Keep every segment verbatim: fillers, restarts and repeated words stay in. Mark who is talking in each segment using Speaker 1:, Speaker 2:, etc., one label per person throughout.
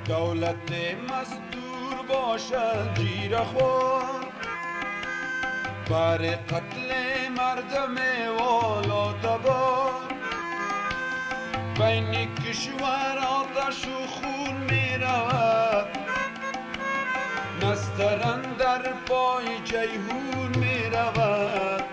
Speaker 1: دولت مزدور باشد جیره خور، بر قتل مردم والا تبار. بین کشور آتش و خون می رود، نسترن در پای جیهون می رود.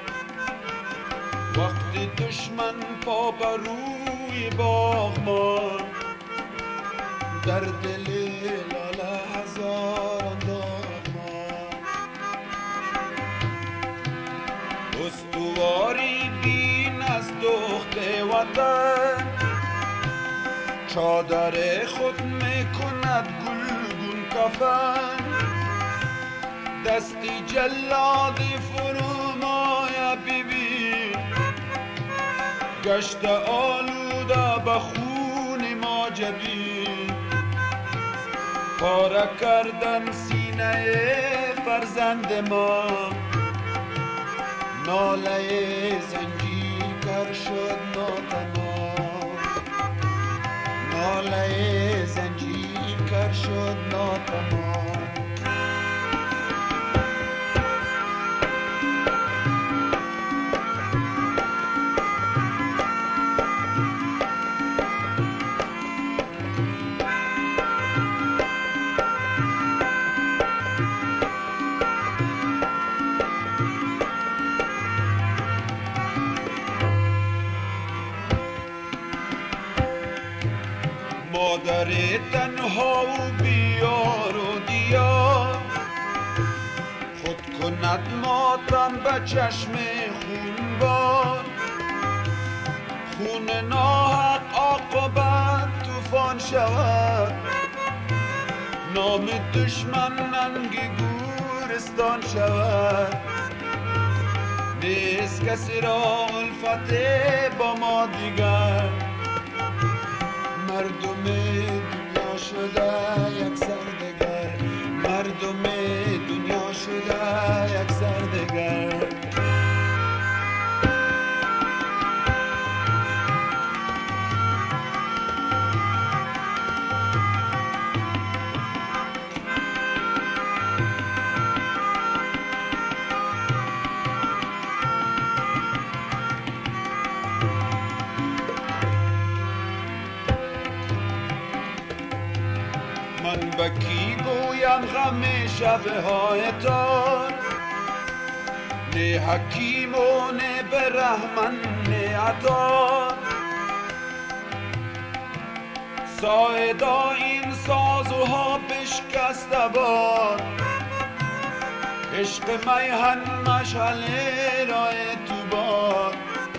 Speaker 1: وقتی دشمن پا بر روی باغمان، در دل لاله هزاران داغمان. استواری بین از دخت وطن، چادر خود میکند گلگون کفن. دستی جلاد فرومایه ببین، گشت آلوده به خون ما جبین. پاره کردن سینه فرزند ما، ناله زنجیر کر شد ناتمام. ناله زنجیر کر شد ناتمام. مادر تنها و بیار و دیار، خود کند ماتم به چشم خونبار. خون ناحق عاقبت طوفان شود، نام دشمن ننگ گورستان شود. نیست کسی را الفت با ما دیگر، مردم دنیا شده یک سردگر. مردم دنیا شده یک سردگر. من به کی گویم غم شبهای تار، نه حکیم و نه برحمن نه عطار. ساعدا این سازوها بشکسته باد، عشق میهن مشعل رای تو باد.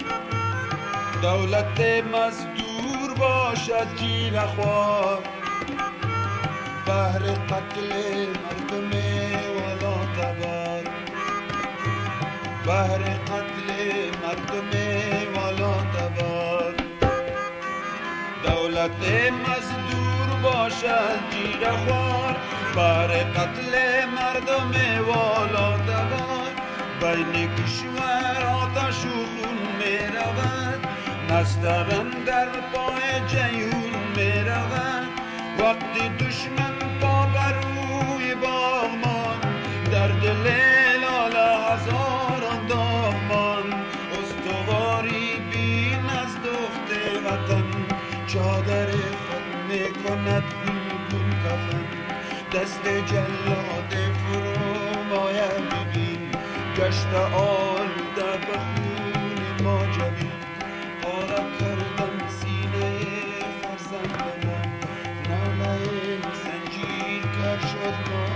Speaker 1: دولت مزدور باشد جیره خوار، بهر قتل مردم والا تبار. بهر قتل مردم والا تبار. دولت مزدور باشد جیره خوار، بهر قتل مردم والا تبار. بین کشور آتش و خون می رود، نسترن در پای جیهون می رود. وقتی دشمن پا بر روی باغمان، در دل لاله هزاران داغمان. استواری بین از دخت وطن، چادر خود میکند گلگون کفن. دست جلاد فرومایه ببین، گشت آلوده به خون ما جبین. پاره کردن سینه فرزند ما، ناله زنجیر کر شد ما.